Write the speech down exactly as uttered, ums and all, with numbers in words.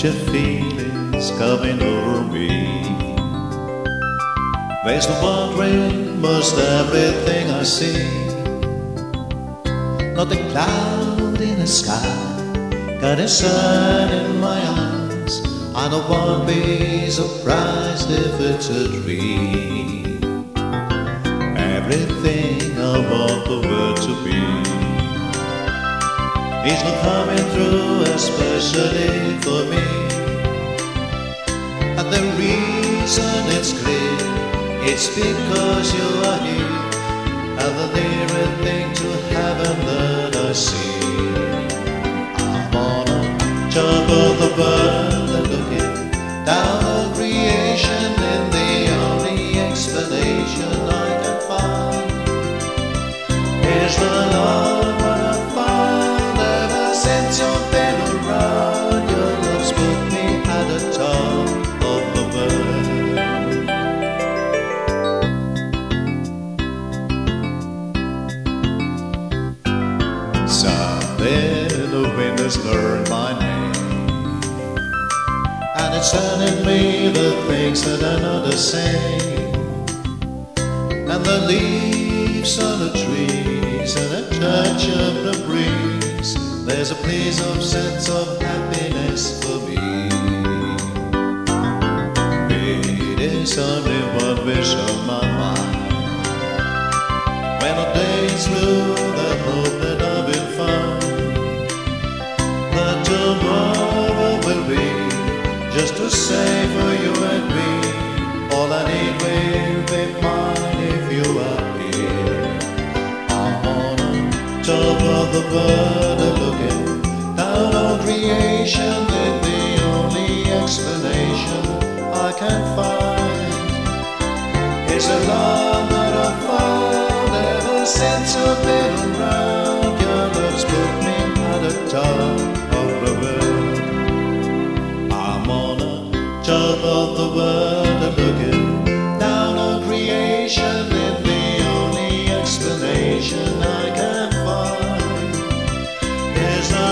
your feelings coming over me. There's no wondering most everything I see. Not a cloud in the sky, got a sun in my eyes. I don't want to be surprised if it's a dream. Everything I want the world to be is not coming through, especially for me. And the reason it's clear, it's because you are here, and the nearest thing to heaven that I see. I'm on a top of the world and looking down on creation, and the only explanation I can find is the love that I found ever since you've been around. Your love's put me at the top of the world. Someday the wind has learned my name, and it's telling me the things that are not the same. And the leaves on the trees and a touch of the breeze, there's a piece of sense of happiness for me. It is only one wish on my mind. When the day's through, that hope that I've been found, that tomorrow will be just the same for you and me. All I need will be mine if you are here. I'm on top of the world and looking down on creation, and the only explanation I can find is a love that I found ever since you've been around. Your love's put me at the top of the world. I'm on a top of the world and looking down on creation, and the only explanation I can find is a